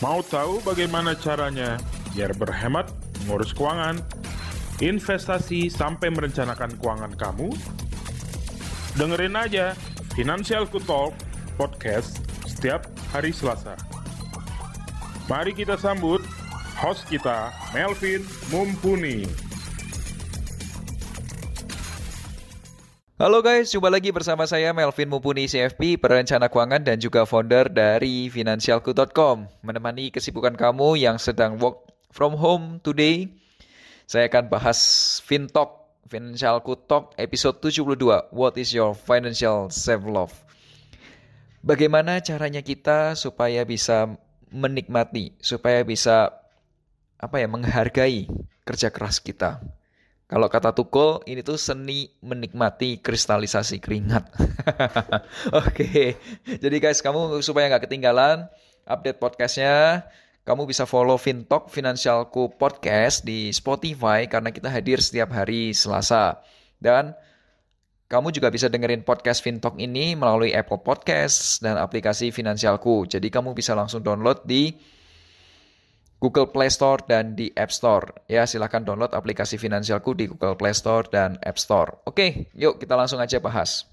Mau tahu bagaimana caranya biar berhemat, mengurus keuangan, investasi sampai merencanakan keuangan kamu? Dengerin aja Financialku Talk podcast setiap hari Selasa. Mari kita sambut host kita, Melvin Mumpuni. Halo guys, jumpa lagi bersama saya Melvin Mumpuni CFP, perencana keuangan dan juga founder dari Financialku.com. Menemani kesibukan kamu yang sedang work from home today, saya akan bahas FinTalk, Financialku Talk episode 72, What is your financial self-love? Bagaimana caranya kita supaya bisa menikmati, supaya bisa menghargai kerja keras kita. Kalau kata Tukul, ini tuh seni menikmati kristalisasi keringat. Oke, jadi guys, kamu supaya nggak ketinggalan update podcastnya, kamu bisa follow FinTalk Financialku Podcast di Spotify karena kita hadir setiap hari Selasa. Dan kamu juga bisa dengerin podcast FinTalk ini melalui Apple Podcasts dan aplikasi Financialku. Jadi kamu bisa langsung download di Google Play Store dan di App Store. Ya, silahkan download aplikasi Financialku di Google Play Store dan App Store. Oke, yuk kita langsung aja bahas.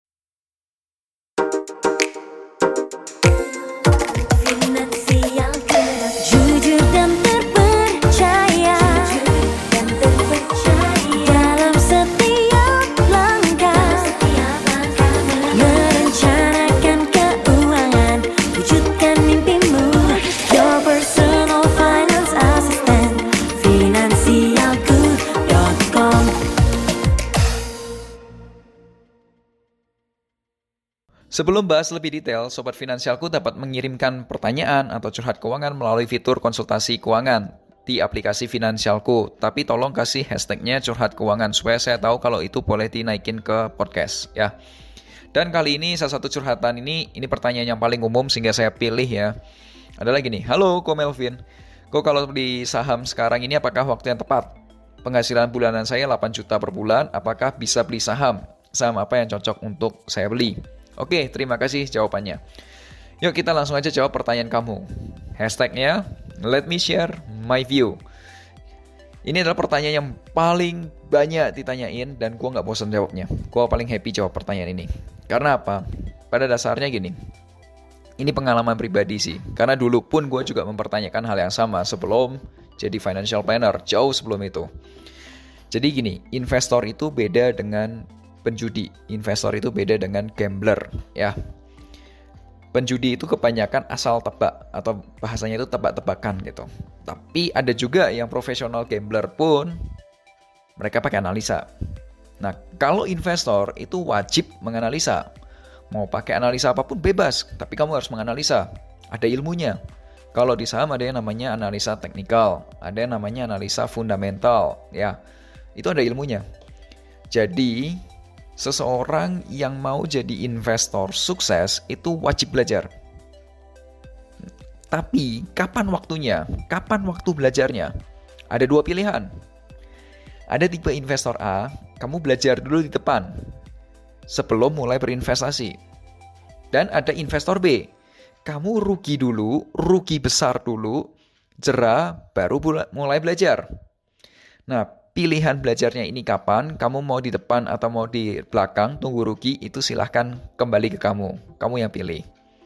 Jujur dan terpercaya dalam setiap langkah, merencanakan keuangan, wujudkan mimpimu. Your personal finance assistant, Financialku.com. Sebelum bahas lebih detail, Sobat Finansialku dapat mengirimkan pertanyaan atau curhat keuangan melalui fitur konsultasi keuangan di aplikasi Financialku. Tapi tolong kasih hashtagnya curhat keuangan supaya saya tahu kalau itu boleh dinaikin ke podcast ya. Dan kali ini salah satu curhatan ini pertanyaan yang paling umum sehingga saya pilih ya. Adalah gini, halo Ko Melvin, Ko kalau beli saham sekarang ini apakah waktu yang tepat? Penghasilan bulanan saya 8 juta per bulan, apakah bisa beli saham? Saham apa yang cocok untuk saya beli? Oke, terima kasih jawabannya. Yuk kita langsung aja jawab pertanyaan kamu. Hashtagnya, let me share my view. Ini adalah pertanyaan yang paling banyak ditanyain dan gue gak bosan jawabnya. Gue paling happy jawab pertanyaan ini. Karena apa? Pada dasarnya gini, ini pengalaman pribadi sih. Karena dulu pun gue juga mempertanyakan hal yang sama sebelum jadi financial planner, jauh sebelum itu. Jadi gini, investor itu beda dengan penjudi. Investor itu beda dengan gambler, ya. Penjudi itu kebanyakan asal tebak atau bahasanya itu tebak-tebakan gitu. Tapi ada juga yang profesional gambler pun mereka pakai analisa. Nah, kalau investor itu wajib menganalisa. Mau pakai analisa apapun bebas, tapi kamu harus menganalisa. Ada ilmunya. Kalau di saham ada yang namanya analisa teknikal, ada yang namanya analisa fundamental, ya. Itu ada ilmunya. Jadi seseorang yang mau jadi investor sukses itu wajib belajar. Tapi kapan waktunya? Kapan waktu belajarnya? Ada dua pilihan. Ada tipe investor A, kamu belajar dulu di depan sebelum mulai berinvestasi. Dan ada investor B, kamu rugi dulu, rugi besar dulu, jerah baru mulai belajar. Nah, pilihan belajarnya ini kapan, kamu mau di depan atau mau di belakang, tunggu rugi, itu silahkan kembali ke kamu. Kamu yang pilih.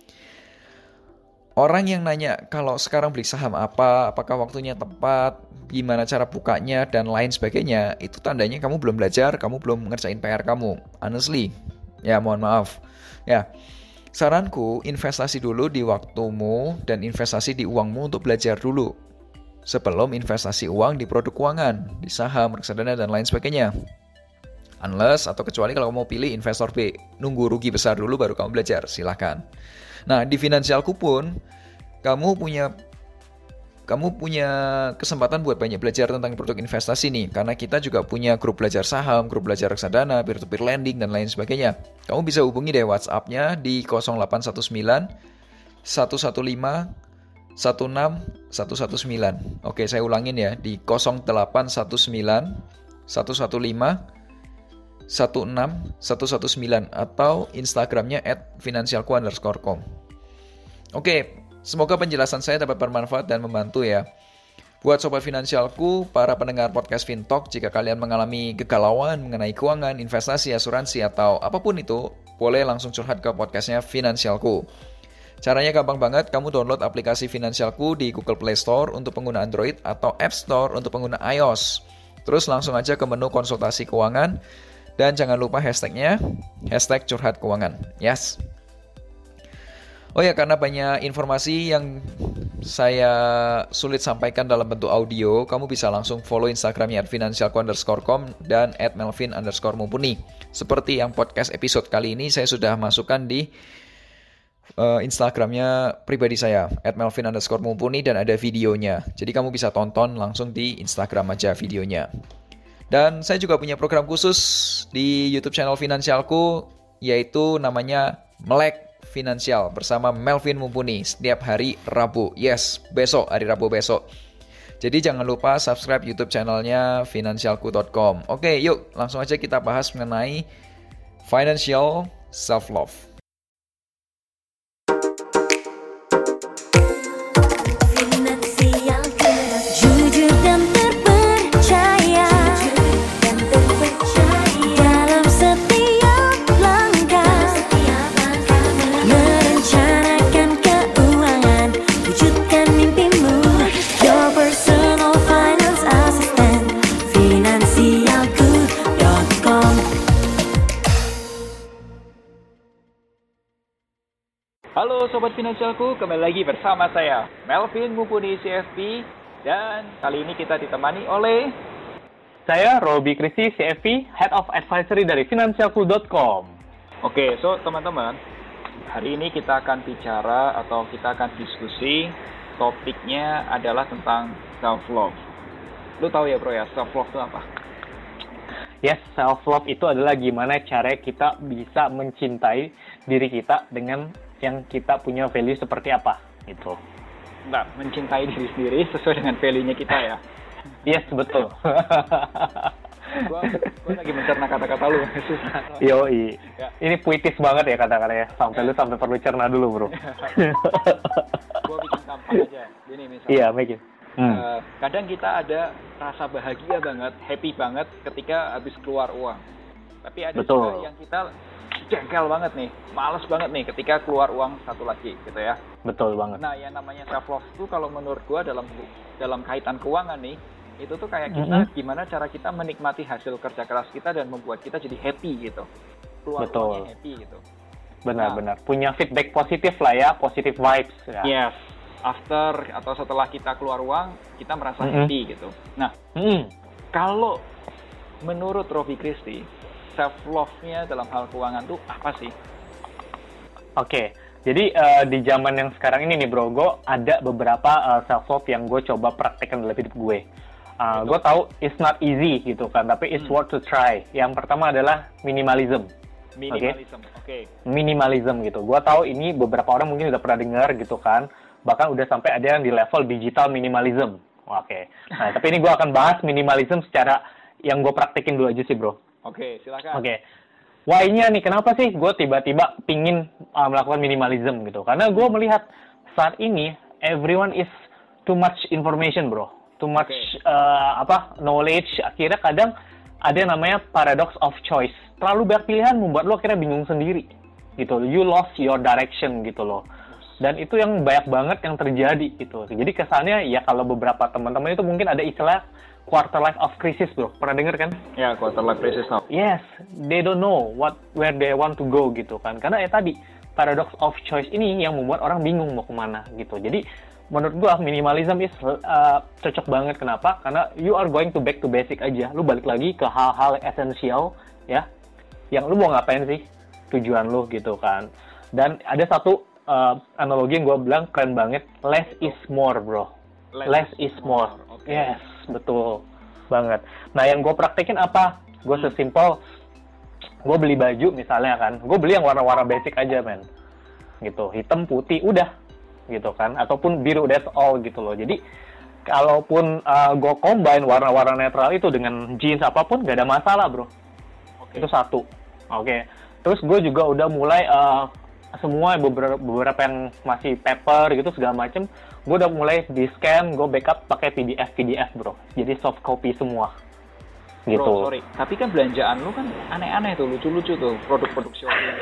Orang yang nanya, kalau sekarang beli saham apa, apakah waktunya tepat, gimana cara bukanya, dan lain sebagainya, itu tandanya kamu belum belajar, kamu belum ngerjain PR kamu. Honestly, ya mohon maaf. Ya, saranku, investasi dulu di waktumu dan investasi di uangmu untuk belajar dulu. Sebelum investasi uang di produk keuangan, di saham, reksadana, dan lain sebagainya. Unless atau kecuali kalau kamu mau pilih investor B, nunggu rugi besar dulu baru kamu belajar, silahkan. Nah, di Financialku pun, kamu punya kesempatan buat banyak belajar tentang produk investasi nih. Karena kita juga punya grup belajar saham, grup belajar reksadana, peer-to-peer lending, dan lain sebagainya. Kamu bisa hubungi deh WhatsApp-nya di 0819 115 16119. Oke, saya ulangin ya, di 0819 115 16119 atau Instagramnya @financialku_com. Oke, Semoga penjelasan saya dapat bermanfaat dan membantu ya. Buat Sobat Finansialku, para pendengar podcast Fintalk, jika kalian mengalami kegalauan mengenai keuangan, investasi, asuransi, atau apapun itu, boleh langsung curhat ke podcastnya Finansialku. Caranya gampang banget, kamu download aplikasi Finansialku di Google Play Store untuk pengguna Android atau App Store untuk pengguna iOS. Terus langsung aja ke menu konsultasi keuangan, dan jangan lupa hashtagnya, hashtag curhat keuangan. Yes. Oh ya, karena banyak informasi yang saya sulit sampaikan dalam bentuk audio, kamu bisa langsung follow Instagramnya @finansialku_com dan @melvin_mumpuni. Seperti yang podcast episode kali ini saya sudah masukkan di Instagramnya pribadi saya @melvin_mumpuni dan ada videonya. Jadi kamu bisa tonton langsung di Instagram aja videonya. Dan saya juga punya program khusus di YouTube channel Finansialku, yaitu namanya Melek Finansial bersama Melvin Mumpuni setiap hari Rabu. Yes, besok, hari Rabu besok. Jadi jangan lupa subscribe YouTube channelnya finansialku.com. Oke, yuk langsung aja kita bahas mengenai financial self-love. Finansialku, jujur dan terpercaya dalam setiap langkah, merencanakan keuangan, wujudkan mimpimu. Your personal finance assistant, finansialku.com. Halo Sobat Finansialku, kembali lagi bersama saya Melvin Mumpuni CFP. Dan kali ini kita ditemani oleh Saya Robi Kristi, CFP, Head of Advisory dari Finansialku.com. Oke, so teman-teman, hari ini kita akan bicara atau kita akan diskusi. Topiknya adalah tentang self-love. Lu tahu ya bro ya, self-love itu apa? Yes, self-love itu adalah gimana cara kita bisa mencintai diri kita dengan yang kita punya value seperti apa, gitu. Nah, mencintai diri sendiri sesuai dengan value-nya kita ya. Yes, betul. Gua lagi mencerna kata-kata lu. Susah. Yoi. Ya. Ini puitis banget ya kata-katanya. Sampai lu sampai perlu cerna dulu, bro. Gua bikin gampang aja. Gini misalnya. Iya, bikin. Kadang kita ada rasa bahagia banget, happy banget ketika habis keluar uang. Tapi ada Betul. juga yang kita jengkel banget nih, males banget nih ketika keluar uang satu lagi gitu ya. Betul banget. Nah, yang namanya self love itu kalau menurut gua dalam kaitan keuangan nih, itu tuh kayak kita gimana cara kita menikmati hasil kerja keras kita dan membuat kita jadi happy gitu. Keluar Betul. uangnya happy gitu. Benar-benar. Punya feedback positif lah ya, positive vibes. Ya. Yes. After atau setelah kita keluar uang, kita merasa happy gitu. Nah, kalau menurut Robi Kristi, self love-nya dalam hal keuangan tuh apa sih? Oke, jadi di zaman yang sekarang ini nih bro, gue ada beberapa self love yang gue coba praktekkan dalam hidup gue. Gue tahu it's not easy gitu kan, tapi it's worth to try. Yang pertama adalah minimalism. Minimalism, oke. Minimalism gitu. Gue tahu ini beberapa orang mungkin udah pernah dengar gitu kan, bahkan udah sampai ada yang di level digital minimalism. Oke. Nah, tapi ini gue akan bahas minimalism secara yang gue praktekin dulu aja sih bro. Oke, silakan. Oke. Why-nya nih, kenapa sih gue tiba-tiba pingin melakukan minimalism gitu? Karena gue melihat saat ini everyone is too much information bro, too much knowledge. Akhirnya kadang ada yang namanya paradox of choice. Terlalu banyak pilihan membuat lo akhirnya bingung sendiri gitu. You lost your direction gitu loh. Dan itu yang banyak banget yang terjadi gitu. Jadi kesannya ya kalau beberapa teman-teman itu mungkin ada istilah quarter life of crisis bro, pernah denger kan? Ya, quarter life crisis. Yes, they don't know where they want to go gitu kan. Karena tadi paradox of choice ini yang membuat orang bingung mau kemana gitu. Jadi menurut gua minimalism is cocok banget. Kenapa? Karena you are going to back to basic aja. Lu balik lagi ke hal-hal esensial ya, yang lu mau ngapain sih, tujuan lu gitu kan. Dan ada satu analogi yang gua bilang keren banget, less is more bro. Less is more. Okay. Yes, betul banget. Nah, yang gue praktekin apa? Gue sesimpel, gue beli baju misalnya kan, gue beli yang warna-warna basic aja men, gitu, hitam putih udah, gitu kan, ataupun biru, that's all gitu loh. Jadi kalaupun gue combine warna-warna netral itu dengan jeans apapun, gak ada masalah bro. Okay. Itu satu. Oke. Terus gue juga udah mulai semua beberapa yang masih paper gitu segala macem, gue udah mulai di scan, gue backup pakai PDF bro. Jadi soft copy semua. Gitu. Bro, sorry. Tapi kan belanjaan lu kan aneh-aneh tuh, lucu-lucu tuh, produk-produk Shopee.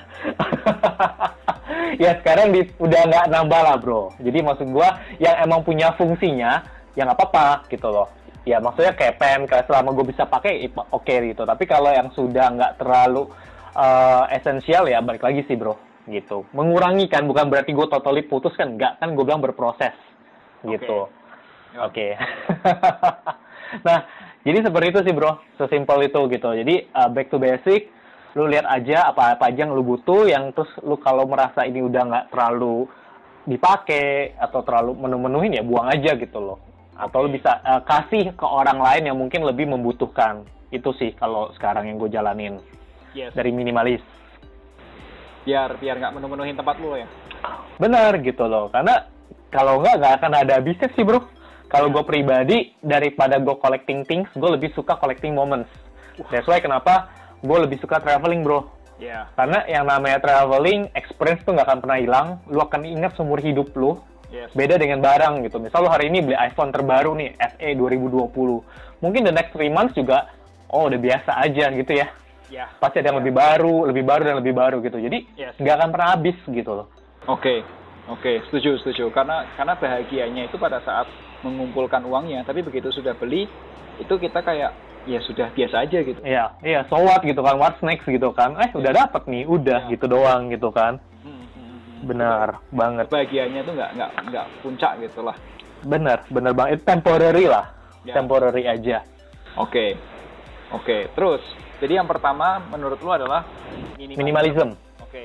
Ya sekarang udah nggak nambah lah bro. Jadi maksud gue yang emang punya fungsinya, ya nggak apa-apa gitu loh. Ya maksudnya kayak pen, selama gue bisa pakai, oke gitu. Tapi kalau yang sudah nggak terlalu esensial ya balik lagi sih bro. Gitu. Mengurangi kan, bukan berarti gue totally putus kan, nggak. Kan gue bilang berproses. Gitu. Oke. Nah, jadi seperti itu sih bro. Sesimpel itu gitu. Jadi back to basic. Lu lihat aja apa-apa aja yang lu butuh, yang terus lu kalau merasa ini udah nggak terlalu dipakai atau terlalu menu-menuhin ya buang aja gitu loh. Atau lu bisa kasih ke orang lain yang mungkin lebih membutuhkan. Itu sih kalau sekarang yang gue jalanin. Yes. Dari minimalis. Biar nggak menu-menuhin tempat lu ya. Benar gitu loh. Karena kalau nggak akan ada habisnya sih bro. Kalau gue pribadi, daripada gue collecting things, gue lebih suka collecting moments. That's why kenapa gue lebih suka traveling bro. Yeah. Karena yang namanya traveling, experience tuh nggak akan pernah hilang. Lu akan ingat seumur hidup lu. Yes. Beda dengan barang gitu. Misal lu hari ini beli iPhone terbaru nih, SE 2020. Mungkin the next 3 months juga, udah biasa aja gitu ya. Yeah. Pasti ada yang lebih baru dan lebih baru gitu. Jadi nggak akan pernah habis gitu loh. Oke, setuju. Karena bahagianya itu pada saat mengumpulkan uangnya. Tapi begitu sudah beli, itu kita kayak ya sudah biasa aja gitu. Iya, so what gitu kan, what's next gitu kan. Udah dapet nih, udah gitu doang gitu kan. Benar banget. Bahagianya tuh nggak puncak gitu lah. Benar banget. Itu temporary lah. Ya. Temporary aja. Oke. Terus, jadi yang pertama menurut lu adalah Minimalism. Oke.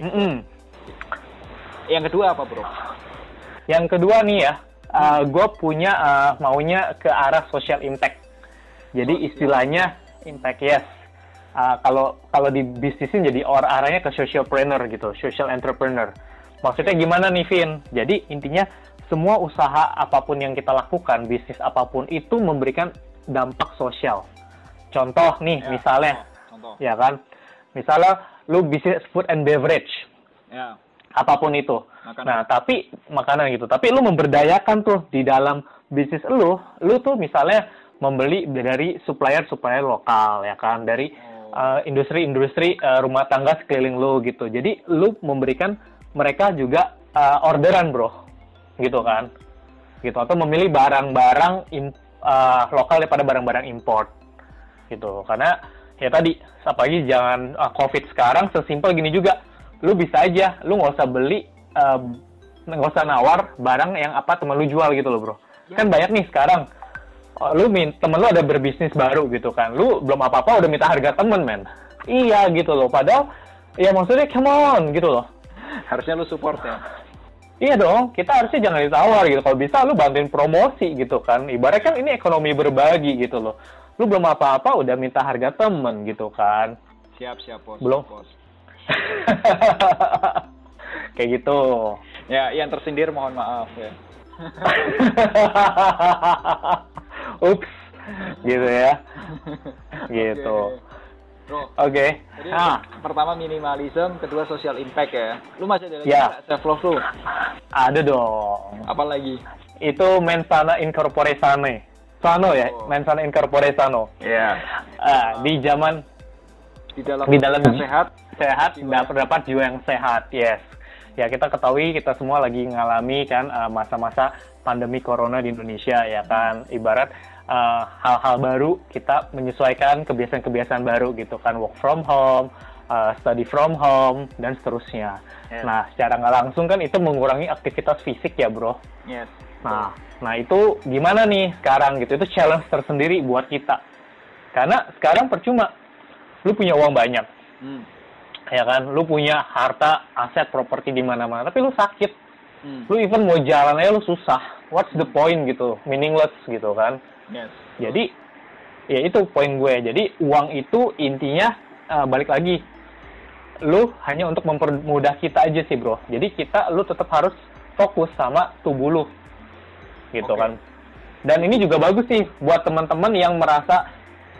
Yang kedua apa bro? Yang kedua nih ya, gue punya maunya ke arah social impact. Jadi istilahnya impact, yes. Kalau di bisnisin jadi arahnya ke socialpreneur gitu, social entrepreneur. Maksudnya gimana nih Vin? Jadi intinya semua usaha apapun yang kita lakukan, bisnis apapun itu memberikan dampak sosial. Contoh nih, misalnya, ya kan? Misalnya lu bisnis food and beverage. Ya. Apapun itu. Makanan. Nah, tapi makanan gitu. Tapi lu memberdayakan tuh di dalam bisnis lu tuh misalnya membeli dari supplier lokal ya kan, dari industri-industri rumah tangga sekeliling lu gitu. Jadi lu memberikan mereka juga orderan bro, gitu kan, gitu. Atau memilih barang-barang lokal daripada barang-barang import, gitu. Karena ya tadi, apalagi jangan COVID sekarang, sesimpel gini juga. Lu bisa aja, lu nggak usah beli, nggak usah nawar barang yang apa temen lu jual gitu loh bro. Kan banyak nih sekarang, temen lu ada berbisnis baru gitu kan, lu belum apa-apa udah minta harga temen men. Iya gitu loh, padahal ya maksudnya come on gitu loh. Harusnya lu support ya. Iya dong, kita harusnya jangan ditawar gitu. Kalau bisa lu bantuin promosi gitu kan. Ibaratnya kan ini ekonomi berbagi gitu loh. Lu belum apa-apa udah minta harga temen gitu kan. Siap bos. Belum. Bos. Kayak gitu. Ya, yang tersindir mohon maaf ya. Ups, gitu ya. Gitu. Oke. Jadi pertama minimalism, kedua social impact ya. Lu masih ada lagi self love tuh? Ada dong. Apa lagi? Itu mens sana in corpore sane. Sano ya, mens sana in corpore sano. Iya. Di zaman di dalam sehat dapat jiwa yang sehat. Yes. Ya kita ketahui kita semua lagi ngalami kan masa-masa pandemi corona di Indonesia ya kan. Ibarat hal-hal baru, kita menyesuaikan kebiasaan-kebiasaan baru gitu kan, work from home, study from home dan seterusnya. Yes. Nah secara nggak langsung kan itu mengurangi aktivitas fisik ya bro. Yes. Nah itu gimana nih sekarang gitu, itu challenge tersendiri buat kita. Karena sekarang percuma lu punya uang banyak. Ya kan, lu punya harta, aset, properti di mana-mana, tapi lu sakit. Lu even mau jalan aja lu susah. What's the point gitu? Meaningless gitu kan. Yes. Jadi ya itu poin gue. Jadi uang itu intinya balik lagi, lu hanya untuk mempermudah kita aja sih bro. Jadi lu tetap harus fokus sama tubuh lu gitu kan. Dan ini juga bagus sih buat teman-teman yang merasa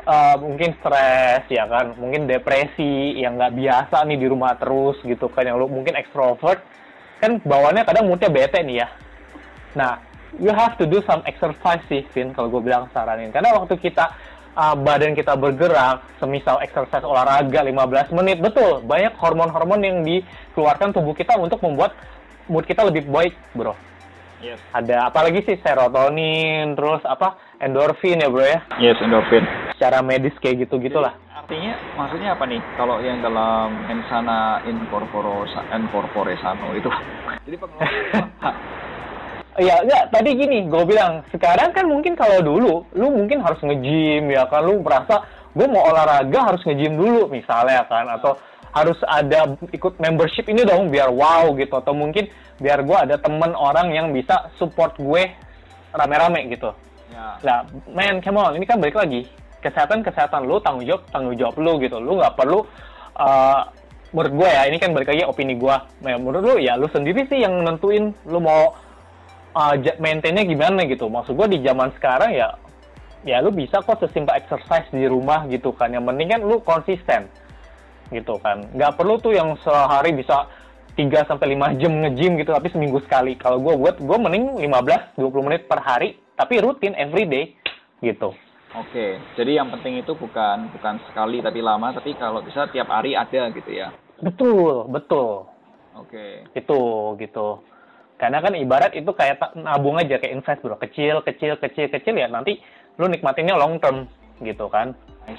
mungkin stres ya kan, mungkin depresi yang nggak biasa nih di rumah terus gitu kan, yang lu mungkin ekstrovert kan bawaannya kadang moodnya bete nih ya. Nah, you have to do some exercise sih, Vin, kalau gue bilang saranin. Karena waktu kita badan kita bergerak, semisal exercise olahraga 15 menit, betul, banyak hormon-hormon yang dikeluarkan tubuh kita untuk membuat mood kita lebih baik, bro. Yes. Ada apalagi sih, serotonin, terus endorfin ya bro ya. Yes, endorfin. Secara medis kayak gitu-gitulah. Artinya, maksudnya apa nih? Kalau yang dalam insana incorpore sano itu. Jadi pengeluaran. Iya, enggak, tadi gini, gue bilang, sekarang kan mungkin kalau dulu, lu mungkin harus nge-gym ya kan, lu merasa, gue mau olahraga harus nge-gym dulu misalnya kan, atau harus ada ikut membership ini dong biar wow gitu, atau mungkin biar gue ada temen orang yang bisa support gue rame-rame gitu. Ya. Nah, man, come on, ini kan balik lagi, kesehatan lu, tanggung jawab lu gitu, lu nggak perlu, menurut gue ya, ini kan balik lagi opini gue, nah, menurut lu ya lu sendiri sih yang nentuin lu mau maintainnya gimana gitu. Maksud gue di zaman sekarang ya lu bisa kok sesimpel exercise di rumah gitu kan. Yang penting kan lu konsisten gitu kan. Nggak perlu tuh yang sehari bisa 3-5 jam nge-gym gitu tapi seminggu sekali. Kalau gue mending 15-20 menit per hari tapi rutin everyday gitu. Oke, jadi yang penting itu bukan sekali tapi lama, tapi kalau bisa tiap hari ada gitu ya. Betul. Oke. Itu gitu. Karena kan ibarat itu kayak nabung aja, kayak invest bro, kecil ya, nanti lu nikmatinnya long term gitu kan. I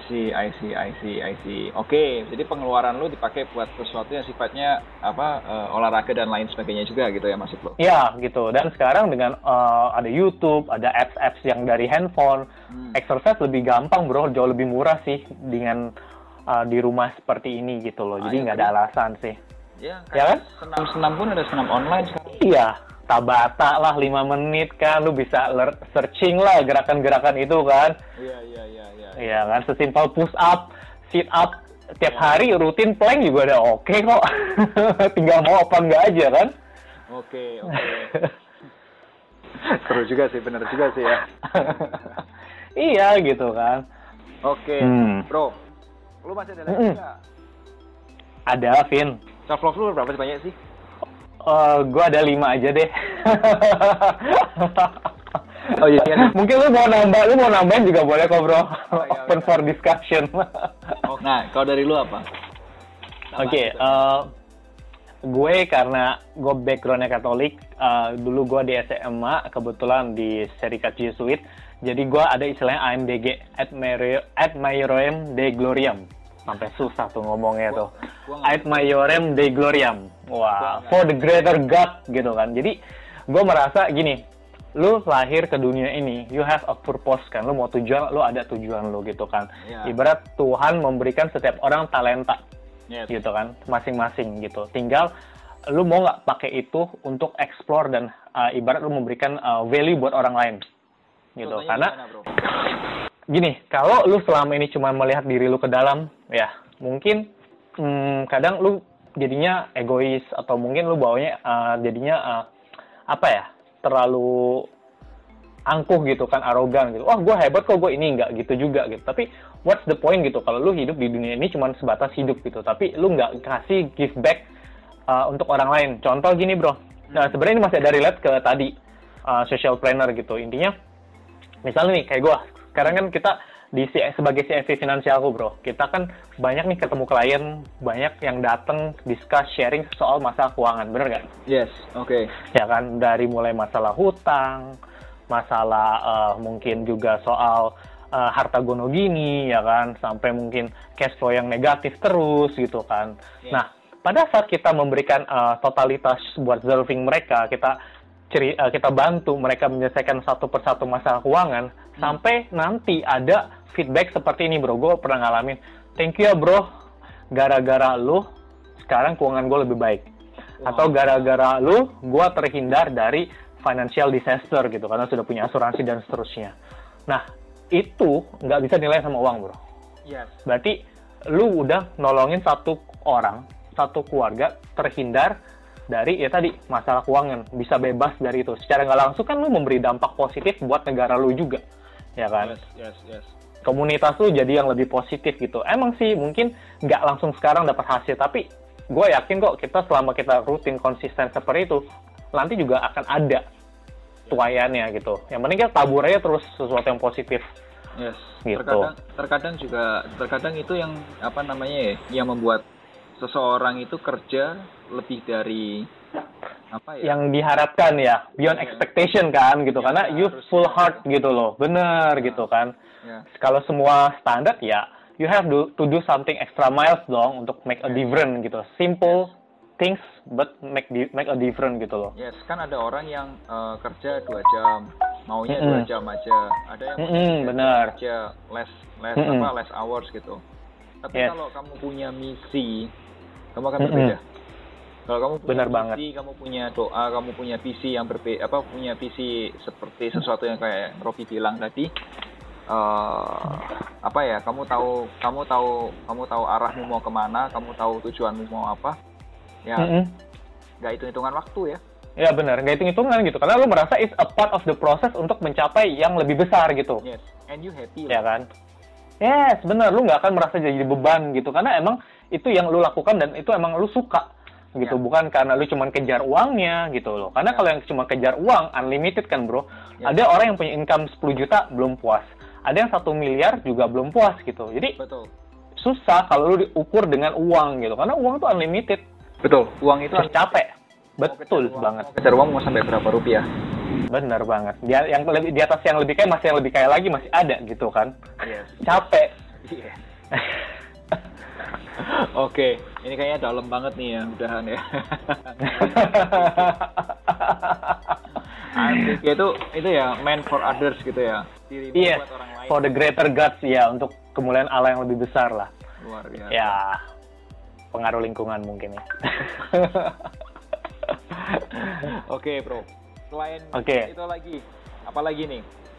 see. Oke, jadi pengeluaran lu dipakai buat sesuatu yang sifatnya olahraga dan lain sebagainya juga gitu ya, maksud lu? Iya gitu. Dan sekarang dengan ada YouTube, ada apps yang dari handphone, exercise lebih gampang bro, jauh lebih murah sih dengan di rumah seperti ini gitu loh. Jadi nggak ada alasan sih. Ya kan? Senam pun ada senam online sekarang. Iya, Tabata lah 5 menit kan, lu bisa searching lah gerakan-gerakan itu kan. Iya. Iya kan, sesimpel push up, sit up, tiap hari rutin plank juga udah oke kok. Tinggal mau apa enggak aja kan. Oke. Seru juga sih, bener juga sih ya. Iya gitu kan. Oke, bro, lu masih ada lagi nggak? Ada, Vin. Self love lu berapa banyak sih? Gue ada 5 aja deh. Oh iya. Mungkin lu mau nambahin juga boleh kok bro. Open for discussion. Nah, kalau dari lu apa? Oke, gue karena gue backgroundnya Katolik, dulu gue di SMA kebetulan di Serikat Jesuit, jadi gue ada istilahnya AMDG, Ad Maiorem Dei Gloriam. Sampai susah tuh ngomongnya tuh. Ad Maiorem Dei Gloriam. Wah, for the greater God gitu kan. Jadi gue merasa gini, lu lahir ke dunia ini, you have a purpose kan. Lu mau tujuan, lu ada tujuan lu gitu kan. Yeah. Ibarat Tuhan memberikan setiap orang talenta. Yes. Gitu kan, masing-masing gitu. Tinggal lu mau nggak pakai itu untuk explore dan ibarat lu memberikan value buat orang lain. Gitu. Contohnya karena gini, kalau lu selama ini cuma melihat diri lu ke dalam, ya mungkin kadang lu jadinya egois atau mungkin lu bawanya jadinya terlalu angkuh gitu kan, arogan gitu. Wah, gue hebat kok, gue ini enggak gitu juga gitu. Tapi what's the point gitu kalau lu hidup di dunia ini cuma sebatas hidup gitu, tapi lu nggak kasih give back untuk orang lain. Contoh gini bro, nah sebenarnya ini masih ada relate ke tadi social planner gitu. Intinya misalnya nih kayak gue, sekarang kan kita sebagai CFP finansialku bro, kita kan banyak nih ketemu klien, banyak yang datang discuss sharing soal masalah keuangan, bener nggak? Yes, oke. Ya kan, dari mulai masalah hutang, masalah mungkin juga soal harta gono gini, ya kan, sampai mungkin cash flow yang negatif terus gitu kan. Yeah. Nah, pada saat kita memberikan totalitas buat serving mereka, kita bantu mereka menyelesaikan satu persatu masalah keuangan, sampai nanti ada feedback seperti ini bro, gue pernah ngalamin, thank you ya bro, gara-gara lu sekarang keuangan gue lebih baik. Wow. Atau gara-gara lu gue terhindar dari financial disaster gitu, karena sudah punya asuransi dan seterusnya. Nah, itu nggak bisa nilai sama uang bro. Yes. Berarti lu udah nolongin satu orang, satu keluarga terhindar dari ya tadi masalah keuangan, bisa bebas dari itu. Secara nggak langsung kan lu memberi dampak positif buat negara lu juga, ya kan? Yes. komunitas tuh jadi yang lebih positif gitu. Emang sih mungkin nggak langsung sekarang dapat hasil, tapi gue yakin kok kita selama kita rutin konsisten seperti itu, nanti juga akan ada tuayannya gitu. Yang penting kita tabur aja terus sesuatu yang positif. Yes. Gitu. Terkadang itu yang apa namanya ya, yang membuat seseorang itu kerja lebih dari apa ya? Yang diharapkan ya, beyond expectation kan gitu. Ya, karena you full heart gitu loh, bener gitu kan. Ya. Kalau semua standar ya, you have to do something extra miles dong untuk make a difference gitu. Simple things but make a difference gitu loh. Yes, kan ada orang yang kerja 2 jam, maunya 2 jam aja. Ada yang benar. kerja less hours gitu. Tapi kalau kamu punya misi, kamu akan berbeda. Kalau kamu punya benar visi, banget. kamu punya doa, kamu punya visi yang berbeda, punya visi seperti sesuatu yang kayak Robi bilang tadi. Kamu tahu arahmu mau kemana, kamu tahu tujuanmu mau apa, ya nggak hitung-hitungan waktu ya. Ya benar, nggak hitung-hitungan gitu, karena lu merasa it's a part of the process untuk mencapai yang lebih besar gitu. Yes, and you happy ya kan? Yes, benar, lu nggak akan merasa jadi beban gitu, karena emang itu yang lu lakukan dan itu emang lu suka gitu, bukan karena lu cuma kejar uangnya gitu loh. Karena kalau yang cuma kejar uang, unlimited kan bro. Ada orang yang punya income 10 juta belum puas. Ada yang 1 miliar juga belum puas gitu. Jadi betul. Susah kalau lu diukur dengan uang gitu, karena uang tuh unlimited. Betul, uang itu capek. Betul banget. Kejar uang mau sampai berapa rupiah? Bener banget. Dia yang lebih di atas yang lebih kaya, masih yang lebih kaya lagi masih ada gitu kan. Yes. Capek. Iya. Oke, ini kayaknya dalam banget nih ya, udahan ya. Asik, itu ya man for others gitu ya. Dirimu buat orang lain. For the greater gods ya, untuk kemuliaan Allah yang lebih besar lah. Luar biasa. Ya, pengaruh lingkungan mungkin ya. Oke, bro. Selain itu lagi, apa lagi nih?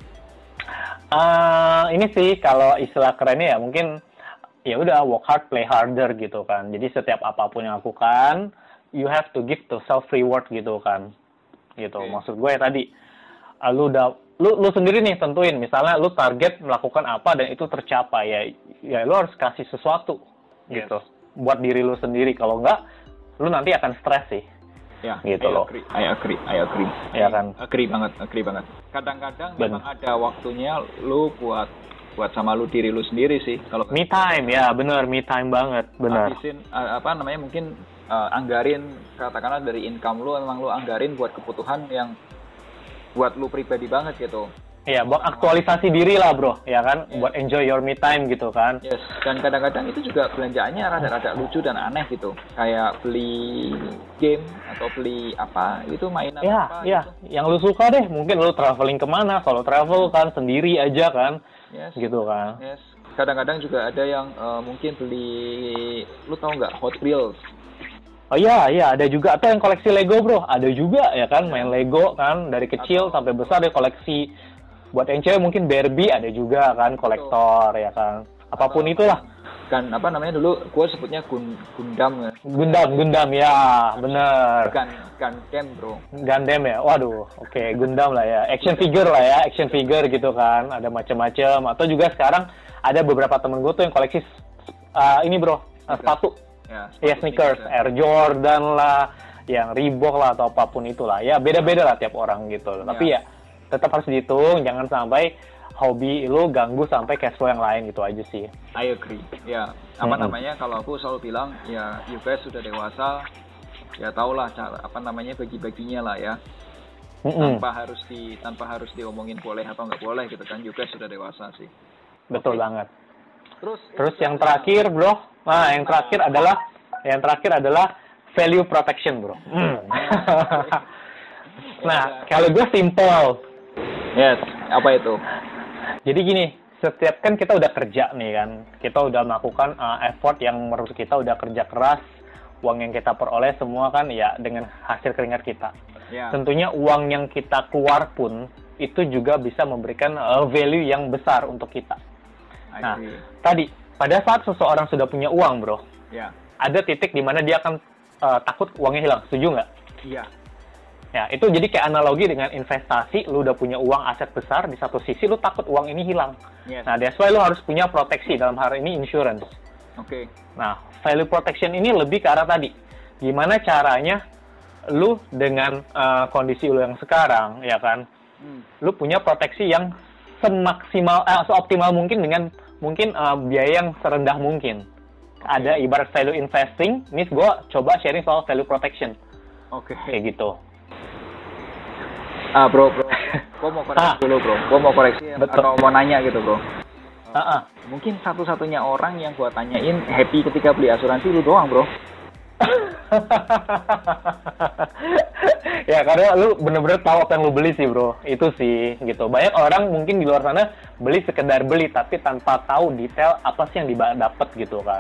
Ini sih kalau istilah kerennya ya mungkin ya udah work hard, play harder gitu kan. Jadi setiap apapun yang lakukan, you have to give to self reward gitu kan. Gitu. Maksud gue ya tadi, lu sendiri nih tentuin, misalnya lu target melakukan apa dan itu tercapai ya lu harus kasih sesuatu gitu buat diri lu sendiri. Kalau enggak, lu nanti akan stres sih. Ya, gitu loh. I agree. Ya kan? Agree banget. Kadang-kadang memang ada waktunya lu buat sama lu diri lu sendiri sih. Kalau me time ya, bener, me time banget, bener. Habisin mungkin anggarin, katakanlah dari income lu, emang lu anggarin buat kebutuhan yang buat lu pribadi banget gitu. Iya, buat aktualisasi diri lah bro, ya kan? Buat enjoy your me time gitu kan. Yes, dan kadang-kadang itu juga belanjaannya rada-rada lucu dan aneh gitu. Kayak beli game atau beli apa, itu mainan apa gitu. Yang lu suka deh, mungkin lu traveling kemana, kalau travel kan sendiri aja kan. Gitu kan. Yes, kadang-kadang juga ada yang mungkin beli, lu tahu nggak, Hot Wheels. Oh iya, ada juga. Atau yang koleksi Lego bro, ada juga ya kan, main Lego kan, dari kecil sampai besar dia koleksi. Buat yang cewek mungkin Barbie ada juga kan, kolektor ya kan. Apapun itulah. Kan apa namanya dulu, gue sebutnya Gundam ya. Gundam ya, bener. Gundam bro. Gundam ya, waduh, oke, Gundam lah ya. Action figure lah ya, action figure gitu kan. Ada macam-macam. Atau juga sekarang ada beberapa temen gue tuh yang koleksi ini bro, sepatu. Ya, sneakers, Air Jordan lah, yang Reebok lah atau apapun itulah. Ya beda-beda lah tiap orang gitu. Tapi ya tetap harus dihitung, jangan sampai hobi lu ganggu sampai cash flow yang lain gitu aja sih. I agree. Ya, namanya kalau aku selalu bilang ya, you guys sudah dewasa, ya tahulah cara bagi-baginya lah ya. Tanpa harus diomongin boleh apa nggak boleh gitu kan. You guys sudah dewasa sih. Betul banget. Terus yang terakhir bro, yang terakhir adalah value protection bro. Nah, kalau gue simple. Yes, apa itu? Jadi gini, setiap kan kita udah kerja nih kan, kita udah melakukan effort yang menurut kita udah kerja keras, uang yang kita peroleh semua kan ya dengan hasil keringat kita. Tentunya uang yang kita keluar pun itu juga bisa memberikan value yang besar untuk kita. Nah, tadi pada saat seseorang sudah punya uang bro, ada titik di mana dia akan takut uangnya hilang, setuju nggak? Iya. Ya, itu jadi kayak analogi dengan investasi, lu udah punya uang aset besar, di satu sisi lu takut uang ini hilang. Yes. Nah, that's why lu harus punya proteksi, dalam hal ini insurance. Oke. Nah, value protection ini lebih ke arah tadi. Gimana caranya lu dengan kondisi lu yang sekarang, ya kan? Lu punya proteksi yang seoptimal mungkin dengan mungkin biaya yang serendah mungkin. Ada ibarat value investing, ini gue coba sharing soal value protection. Oke. Kayak gitu. Bro, gue mau koreksi dulu, bro. Gue mau koreksi atau mau nanya gitu, bro. Mungkin satu-satunya orang yang gue tanyain happy ketika beli asuransi lu doang, bro. Ya, karena lu bener-bener tahu apa yang lu beli sih, bro. Itu sih, gitu. Banyak orang mungkin di luar sana beli sekedar beli, tapi tanpa tahu detail apa sih yang dapat gitu kan.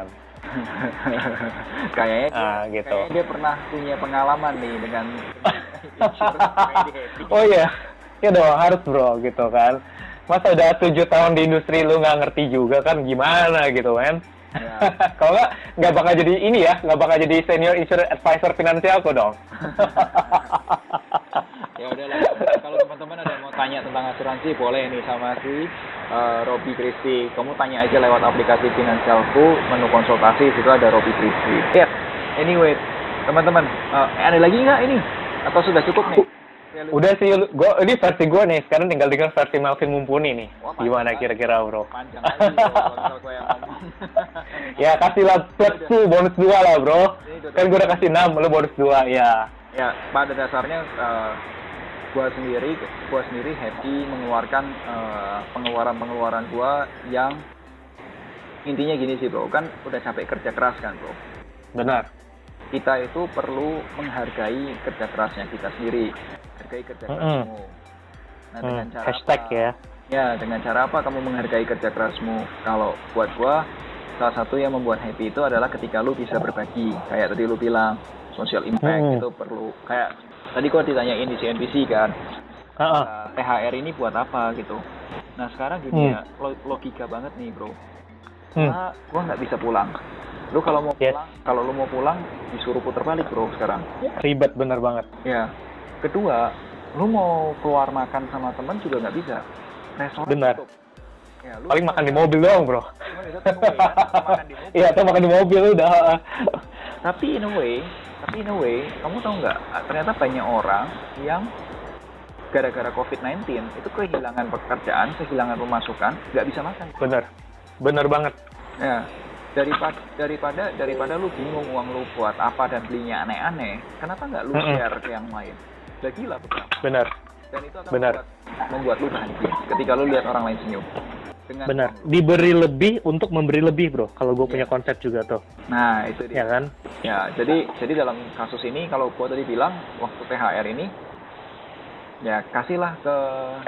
Kayaknya gitu. Kayaknya dia pernah punya pengalaman nih dengan insurance. Oh iya, ya dong harus bro gitu kan. Masa udah 7 tahun di industri lu nggak ngerti juga kan gimana gitu kan. Ya. Kalau nggak bakal jadi ini ya, nggak bakal jadi senior insurance advisor finansialku dong. Ya udahlah, kalau teman-teman ada mau tanya tentang asuransi boleh nih sama si Robby Christie. Kamu tanya aja lewat aplikasi Finansialku, menu konsultasi situ ada Robby Christie. Yes, anyway, teman-teman, ada lagi nggak ini? Atau sudah cukup nih? Udah sih, ini versi gue nih. Sekarang tinggal dengar versi Melvin Mumpuni nih. Wah, gimana kira-kira bro? Panjang lagi kalau gue yang ngomong. Ya kasihlah plus 2, bonus 2 lah bro. Kan gue udah kasih 6, lu bonus 2 ya. Ya, pada dasarnya gue sendiri happy mengeluarkan pengeluaran gue yang intinya gini sih bro, kan udah capek kerja keras kan bro. Benar. Kita itu perlu menghargai kerja kerasnya kita sendiri, hargai kerja kerasmu. Nah dengan cara hashtag apa? Ya. Ya dengan cara apa kamu menghargai kerja kerasmu? Kalau buat gue salah satu yang membuat happy itu adalah ketika lu bisa berbagi, kayak tadi lu bilang social impact itu perlu. Kayak tadi gua ditanyain di CNBC kan, THR ini buat apa gitu. Nah sekarang dunia logika banget nih bro. Karena gua nggak bisa pulang. Lu kalau mau pulang, kalau lu mau pulang disuruh putar balik bro sekarang. Ribet bener banget. Ya. Kedua, lu mau keluar makan sama teman juga nggak bisa. Restoran benar. tutup. Ya, lu paling makan di mobil doang bro. Iya, atau makan di mobil udah. Tapi in a way, kamu tahu nggak? Ternyata banyak orang yang gara-gara COVID-19 itu kehilangan pekerjaan, kehilangan pemasukan, nggak bisa makan. Bener banget. Ya, daripada lu bingung uang lu buat apa dan belinya aneh-aneh, kenapa nggak lu share ke yang lain? Udah gila betul. Bener. Dan itu akan membuat lu bahagia ketika lu lihat orang lain senyum. Benar. Diberi lebih untuk memberi lebih, bro. Kalau gue punya konsep juga tuh. Nah, itu dia. Ya kan? Ya, jadi dalam kasus ini kalau gue tadi bilang waktu THR ini ya kasihlah ke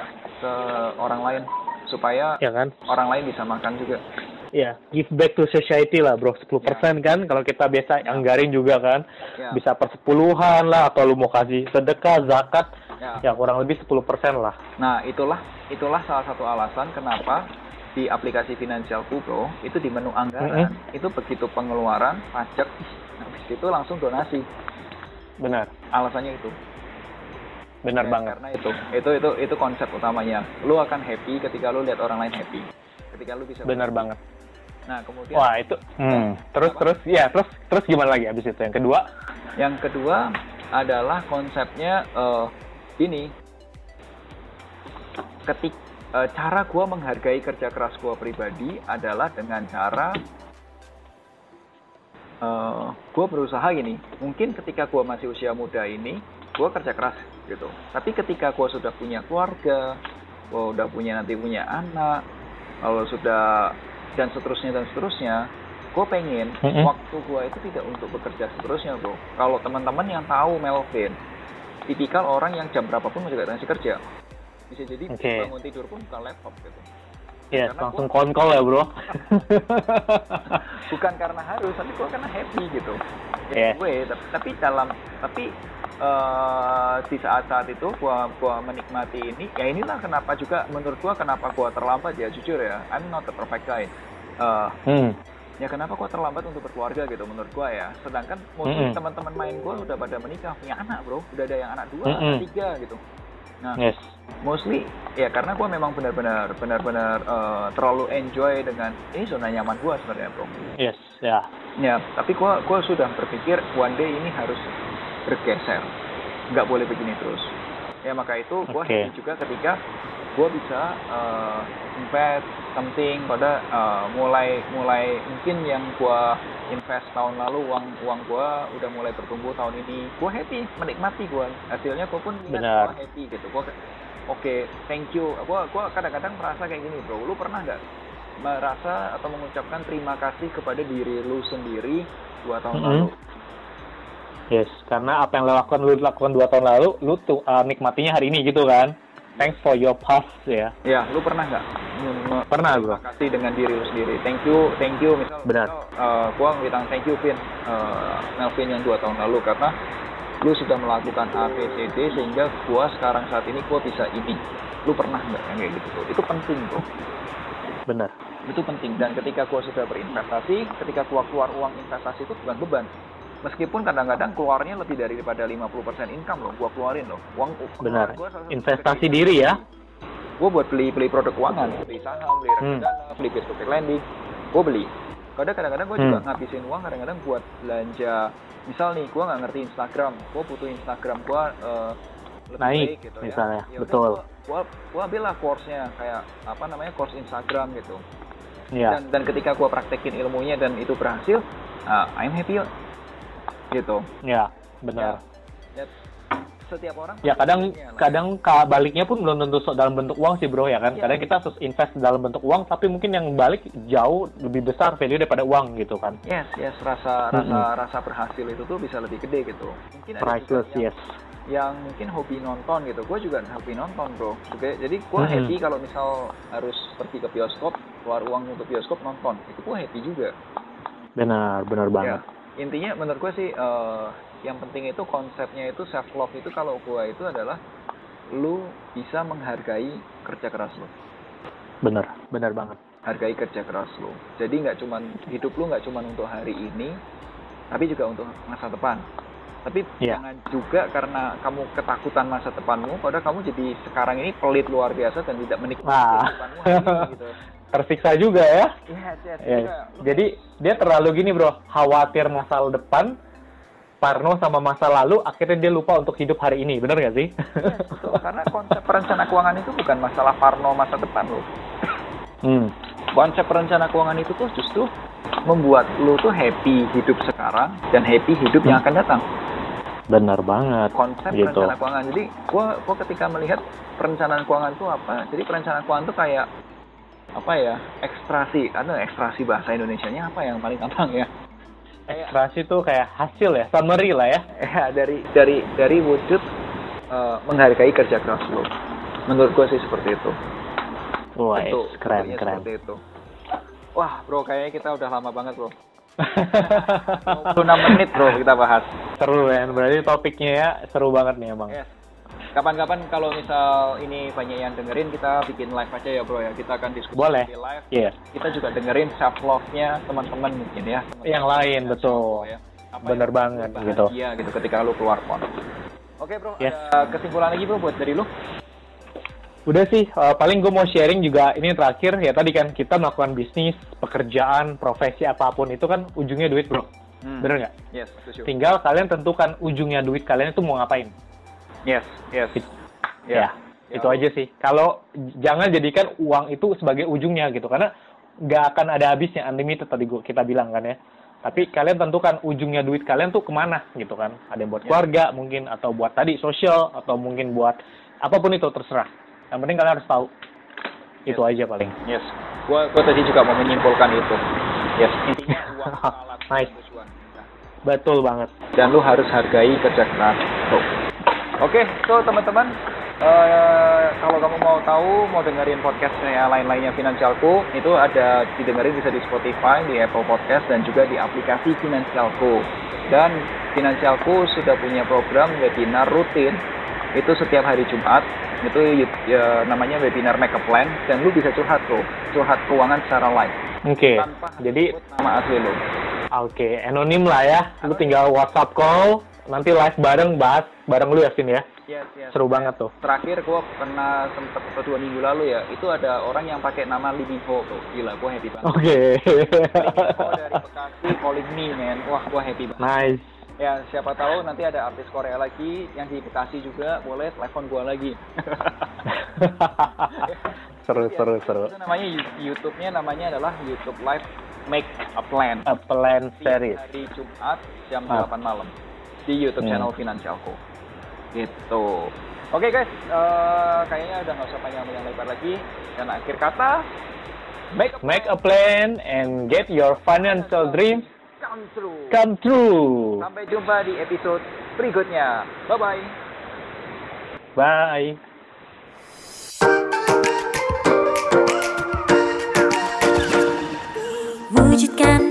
orang lain supaya ya kan? Orang lain bisa makan juga. Ya, give back to society lah, bro. 10% kan kalau kita biasa anggarin juga kan. Ya. Bisa per 10-an lah atau lu mau kasih sedekah, zakat, ya kurang lebih 10% lah. Nah, itulah salah satu alasan kenapa di aplikasi Finansialku bro, itu di menu anggaran, itu begitu pengeluaran, pajak, habis itu langsung donasi. Benar. Alasannya itu. Benar banget. Karena itu konsep utamanya. Lu akan happy ketika lu lihat orang lain happy. Ketika lu bisa. Benar banget. Nah, kemudian. Wah, itu. Terus gimana lagi habis itu? Yang kedua? Yang kedua adalah konsepnya ini. Cara gue menghargai kerja keras gue pribadi adalah dengan cara gue berusaha gini. Mungkin ketika gue masih usia muda ini, gue kerja keras gitu. Tapi ketika gue sudah punya keluarga, gue udah punya anak, lalu sudah dan seterusnya, gue pengen waktu gue itu tidak untuk bekerja seterusnya bro. Kalau teman-teman yang tahu Melvin, tipikal orang yang jam berapapun juga masih kerja. Bisa jadi bangun tidur pun buka laptop gitu. Yes, langsung konkol ya bro. Bukan karena harus, tapi gue karena happy gitu. Anyway, tapi di saat-saat itu gue menikmati ini. Ya inilah kenapa juga menurut gue kenapa gue terlambat ya jujur ya. I'm not a perfect guy. Ya kenapa gue terlambat untuk berkeluarga gitu menurut gue ya. Sedangkan mungkin teman-teman main gue udah pada menikah, punya anak bro. Udah ada yang anak 2, anak 3 gitu. Nah, Mostly ya karena gue memang benar-benar terlalu enjoy dengan ini zona nyaman gue sebenarnya bro. Yes, ya. Ya, tapi gue sudah berpikir one day ini harus bergeser, nggak boleh begini terus. Ya maka itu gue happy juga ketika gue bisa invest something pada mulai mungkin yang gue invest tahun lalu uang gue udah mulai bertumbuh tahun ini. Gue happy, menikmati gue hasilnya, gue pun lihat gue happy gitu. Gue thank you. Gue kadang-kadang merasa kayak gini bro. Lu pernah nggak merasa atau mengucapkan terima kasih kepada diri lu sendiri 2 tahun lalu? Yes, karena apa yang lu lakukan 2 tahun lalu, lu tuh nikmatinya hari ini gitu kan. Thanks for your past ya. Ya, lu pernah nggak? Pernah bro. Terima kasih dengan diri lu sendiri. Thank you. Misal, gua bilang thank you Vin, Melvin yang 2 tahun lalu karena lu sudah melakukan A, B, C, D sehingga gua sekarang saat ini gua bisa ini. Lu pernah nggak kayak gitu bro? Itu penting bro. Benar. Itu penting, dan ketika gua sudah berinvestasi, ketika gua keluar uang investasi itu bukan beban. Meskipun kadang-kadang keluarnya lebih daripada 50% income loh, gua keluarin loh. Benar. Investasi diri ya. Gua buat beli produk keuangan, beli saham, beli reksadana, beli peer-to-peer lending. Gua beli. Kadang-kadang gua juga ngabisin uang kadang-kadang buat belanja. Misal nih, gua nggak ngerti Instagram, gua butuh Instagram gua lebih naik baik gitu misalnya. Ya. Betul. Gua ambil lah course-nya kayak course Instagram gitu. Iya. Dan ketika gua praktekin ilmunya dan itu berhasil, I'm happy gitu. Ya, benar. Ya, setiap orang ya kadang baliknya pun belum tentu dalam bentuk uang sih bro ya kan. Kadang kita harus invest dalam bentuk uang tapi mungkin yang balik jauh lebih besar value daripada uang gitu kan. Yes, rasa berhasil itu tuh bisa lebih gede gitu. Mungkin priceless, yes. Yang mungkin hobi nonton gitu. Gue juga hobi nonton bro. Jadi gue happy kalau misal harus pergi ke bioskop, keluar uang untuk bioskop nonton. Itu gue happy juga. Benar banget. Intinya menurut gue sih yang penting itu konsepnya itu self love itu kalau gue itu adalah lu bisa menghargai kerja keras lu. Benar banget. Hargai kerja keras lu. Jadi hidup lu nggak cuman untuk hari ini, tapi juga untuk masa depan. Tapi jangan juga karena kamu ketakutan masa depanmu, padahal kamu jadi sekarang ini pelit luar biasa dan tidak menikmati kehidupanmu hari ini gitu. Tersiksa juga ya. Yes. Jadi dia terlalu gini bro, khawatir masa depan, parno sama masa lalu, akhirnya dia lupa untuk hidup hari ini, benar nggak sih? Yes, betul. Karena konsep perencana keuangan itu bukan masalah parno masa depan lo. Konsep perencana keuangan itu tuh justru membuat lo tuh happy hidup sekarang dan happy hidup yang akan datang. Benar banget. Konsep gitu. Perencana keuangan. Jadi gua ketika melihat perencanaan keuangan itu apa? Jadi perencanaan keuangan itu kayak ekstrasi bahasa Indonesianya apa yang paling gampang ya? Ekstrasi itu kayak hasil ya, summary lah ya. Dari wujud menghargai kerja keras lo. Menurut gue sih seperti itu. Wah, keren. Seperti itu. Wah, bro, kayaknya kita udah lama banget, bro. 26 menit, bro, kita bahas. Seru ya, berarti topiknya ya seru banget nih emang. Yes. Kapan-kapan kalau misal ini banyak yang dengerin, kita bikin live aja ya bro ya. Kita akan diskusi di live. Yes. Kita juga dengerin self love-nya teman-teman mungkin ya. Yang lain betul. Ya. Bener banget gitu. Iya gitu ketika lu keluar pon. Oke bro, ada kesimpulan lagi bro buat dari lu? Udah sih, paling gue mau sharing juga ini terakhir ya, tadi kan kita melakukan bisnis, pekerjaan, profesi apapun itu kan ujungnya duit bro. Bener nggak? Yes, setuju. Tinggal kalian tentukan ujungnya duit kalian itu mau ngapain. Yes. Ya, itu aja sih. Kalau jangan jadikan uang itu sebagai ujungnya gitu, karena nggak akan ada habisnya, unlimited tadi kita bilang kan ya. Tapi kalian tentukan ujungnya duit kalian tuh kemana gitu kan. Ada yang buat keluarga mungkin, atau buat tadi sosial, atau mungkin buat apapun itu terserah. Yang penting kalian harus tahu. Itu aja paling. Yes. Gua tadi juga mau menyimpulkan itu. Yes. Intinya uang alat nice. tujuan. Betul banget. Dan lu harus hargai kerja keras. Oke, so teman-teman, kalau kamu mau dengerin podcastnya lain-lainnya Finansialku, itu ada didengerin bisa di Spotify, di Apple Podcast, dan juga di aplikasi Finansialku. Dan Finansialku sudah punya program webinar rutin, itu setiap hari Jumat, itu namanya webinar Make a Plan, dan lu bisa curhat keuangan secara live. Oke, tanpa jadi nama asli lu. Oke, anonim lah ya. Lu tinggal WhatsApp call, nanti live bareng bahas bareng lu ya, Vin ya. Yes. Seru banget tuh. Terakhir gue pernah sempet 2 minggu lalu ya, itu ada orang yang pakai nama Libiho tuh. Gila, gue happy banget. Oke. Libiho dari Bekasi calling me, man. Wah, gue happy banget. Nice. Ya, siapa tahu nanti ada artis Korea lagi yang di Bekasi juga, boleh telepon gue lagi. Seru. Itu namanya YouTube-nya namanya adalah YouTube Live Make a Plan. A Plan Series. Hari Jumat jam 8 malam di YouTube channel Finansialku. Gitu. Oke guys, kayaknya udah nggak usah panjang-panjang lebar lagi. Dan akhir kata, Make a plan and get your financial dreams come true. Sampai jumpa di episode berikutnya. Bye-bye. Bye. Wujudkan